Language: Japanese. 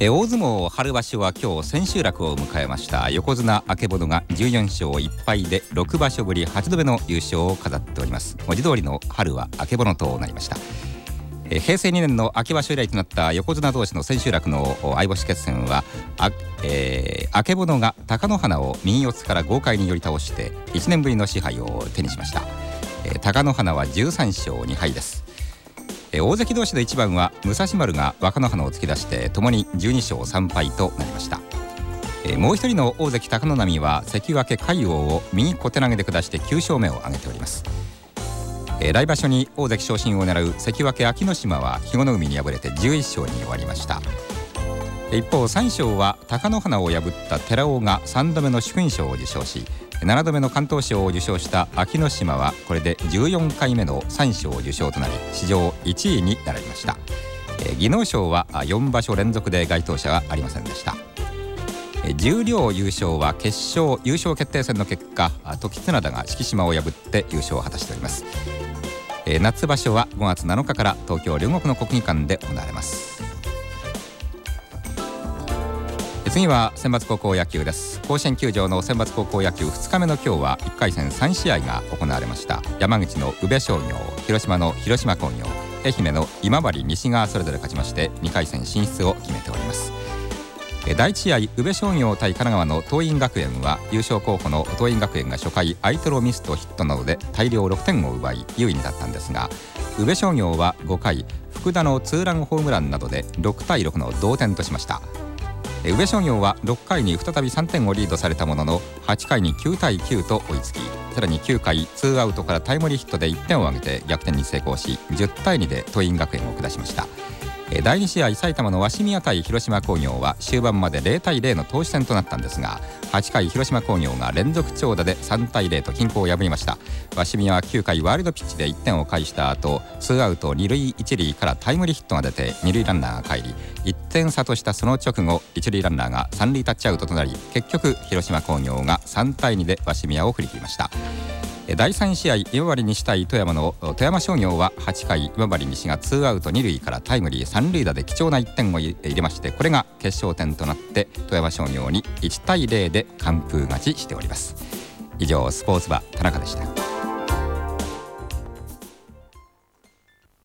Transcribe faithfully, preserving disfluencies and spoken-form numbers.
え大相撲春場所は今日千秋楽を迎えました。横綱曙がじゅうよんしょういっぱいでろくばしょぶりはちどめの優勝を飾っております。文字通りの春は曙となりました。え平成にねんの秋場所以来となった横綱同士の千秋楽の相星決戦はあ、えー、曙が貴乃花を右四つから豪快に寄り倒していちねんぶりの賜杯を手にしました。えー、貴乃花はじゅうさんしょうにはいです。大関同士の一番は武蔵丸が若乃花を突き出してともにじゅうにしょうさんぱいとなりました。もう一人の大関貴ノ浪は関脇海王を右小手投げで下してきゅうしょうめを挙げております。来場所に大関昇進を狙う関脇安芸乃島は肥後の海に敗れてじゅういっしょうに終わりました。一方三賞は貴乃花を破った寺尾がさんどめの主勲賞を受賞し、ななどめの敢闘賞を受賞した安芸乃島はこれでじゅうよんかいめの三賞受賞となり史上いちいに並びました。技能賞はよんばしょ連続で該当者はありませんでした。十両優勝は決勝優勝決定戦の結果時綱田が敷島を破って優勝を果たしております。夏場所はごがつなのかから東京両国の国技館で行われます。次は選抜高校野球です。甲子園球場の選抜高校野球ふつかめの今日はいっかいせんさんしあいが行われました。山口の宇部商業、広島の広島工業、愛媛の今治西がそれぞれ勝ちましてにかいせん進出を決めております。だいいち試合宇部商業対神奈川の桐蔭学園は優勝候補の桐蔭学園が初回アイトロミスとヒットなどで大量ろくてんを奪い優位に立ったんですが、宇部商業はごかい福田のツーランホームランなどでろくたいろくの同点としました。宇部商業はろっかいに再びさんてんをリードされたもののはちかいにきゅうたいきゅうと追いつき、さらにきゅうかいツーアウトからタイムリーヒットでいってんを挙げて逆転に成功しじゅったいにで桐蔭学園を下しました。だいに試合埼玉の鷲宮対広島工業は終盤までゼロたいゼロの投手戦となったんですが、はちかい広島工業が連続長打でさんたいゼロと均衡を破りました。鷲宮はきゅうかいワールドピッチでいってんを返した後ツーアウトにるいいちるいからタイムリーヒットが出てにるいランナーが帰りいってんさとしたその直後いちるいランナーがさんるいタッチアウトとなり結局広島工業がさんたいにで鷲宮を振り切りました。だいさん試合今治西対富山の富山商業ははちかい今治西がツーアウトにるいからタイムリーさんるい打で貴重ないってんを入れまして、これが決勝点となって富山商業にいちたいゼロで完封勝ちしております。以上スポーツバ田中でした。